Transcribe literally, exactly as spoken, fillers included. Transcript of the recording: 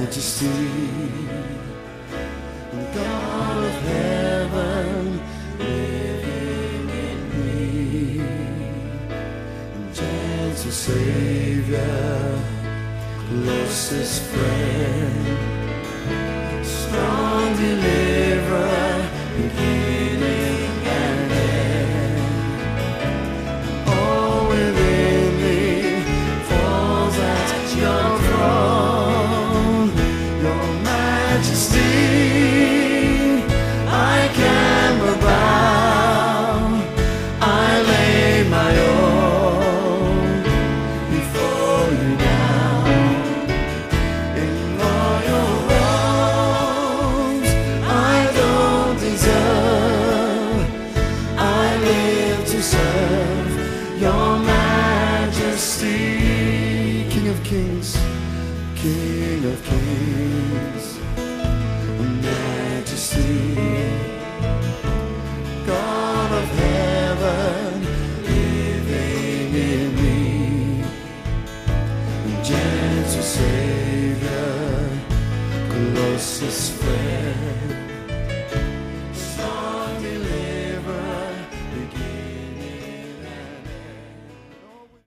majesty, God of heaven, living in me, gentle Savior, closest friend, strong deliverer, beginning and end. All within me falls at your throne, your majesty. I can but bow, I lay my own before you now. In all your wrongs I don't deserve, I live to serve your majesty. King of kings, King of kings, majesty, God of heaven, living in me, gentle Savior, closest friend.